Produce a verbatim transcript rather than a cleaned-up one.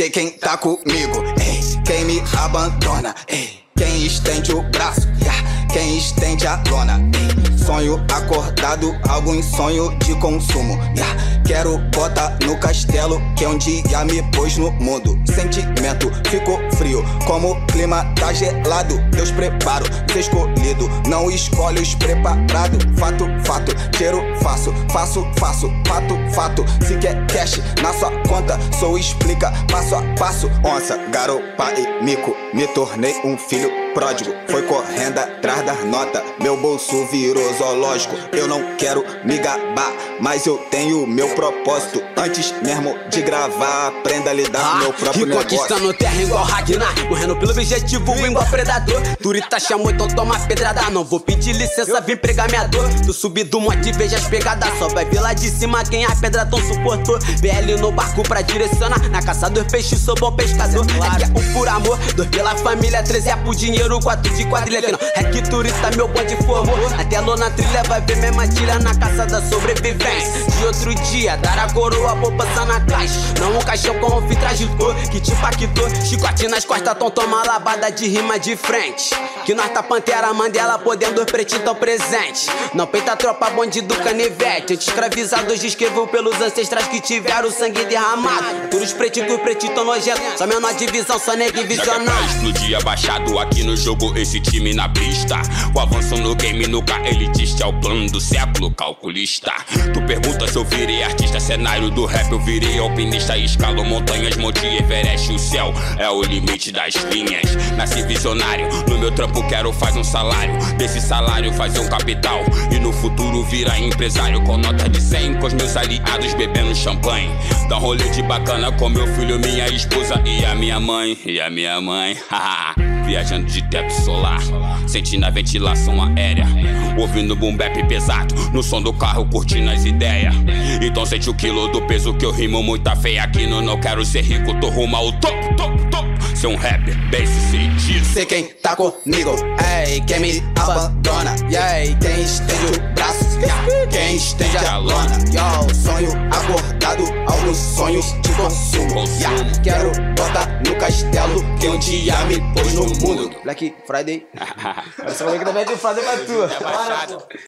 sei quem tá comigo, ei, quem me abandona, ei, quem estende o braço, yeah, quem estende a lona, ei. Sonho acordado, algo em sonho de consumo, yeah. Quero botar no castelo que um dia me pôs no mundo. Sentimento ficou frio, como o clima tá gelado. Deus preparo, ser escolhido, não escolhe os preparados. Fato, fato, dinheiro faço, faço, faço, fato, fato. Se quer cash na sua conta, sou explica passo a passo. Onça, garopa e mico, me tornei um filho pródigo. Foi correndo atrás das notas, meu bolso virou zoológico. Eu não quero me gabar, mas eu tenho meu propósito. Antes mesmo de gravar, aprenda a lidar com ah, meu próprio negócio. E conquistando terra igual Ragnar, morrendo pelo objetivo igual predador. Turita chamou, então toma pedrada. Não vou pedir licença, vim pregar minha dor. Tu subir do monte e veja as pegadas, só vai ver lá de cima quem a pedra tão suportou. B L no barco pra direcionar, na caça dos peixes sou bom pescador. É que é um por amor, dois pela família, três é por dinheiro, quatro de quadrilha. Que não é que turista meu bonde formou, até lô na trilha vai ver minha matilha na caça da sobrevivência. De outro dia, dar a coroa, poupança na caixa, não um caixão com um fita agitou, que te impactou. Chicote nas costas, tom toma labada de rima de frente. Que nós tá pantera, Mandela, podendo pretinho tão presente. Não peita a tropa, bonde do canivete. Anti-escravizados escreveu pelos ancestrais que tiveram sangue derramado. Puros pretinhos que os pretinhos tão nojentos, só menor divisão, só nego visionário. Já que é pra explodir abaixado aqui no jogo, esse time na pista. O avanço no game, nunca elitista, é o plano do século, calculista. Tu pergunta se eu virei artista, cenário do rap eu virei alpinista. Escalo montanhas, monte Everest, o céu é o limite das linhas. Nasci visionário, no meu trampo quero fazer um salário, desse salário fazer um capital, e no futuro virar empresário com nota de cem, com os meus aliados bebendo champanhe. Dá um rolê de bacana com meu filho, minha esposa e a minha mãe, e a minha mãe, haha. Viajando de teto solar, sentindo a ventilação aérea, ouvindo boom bap pesado, no som do carro curtindo as ideias. Então sente o quilo do peso que eu rimo muita feia aqui no Não Quero Ser Rico, tô rumo ao topo, topo, topo. Ser um rapper bem sucedido. Sei quem tá comigo, ei, quem me abandona, yeah, quem estende o braço, yeah, quem estende a lona. Yo, sonho acordado, alguns sonhos de consumo, yeah, quero botar no castelo que um dia me pôs no mundo. Black Friday. Essa vai que também tem Friday pra tu.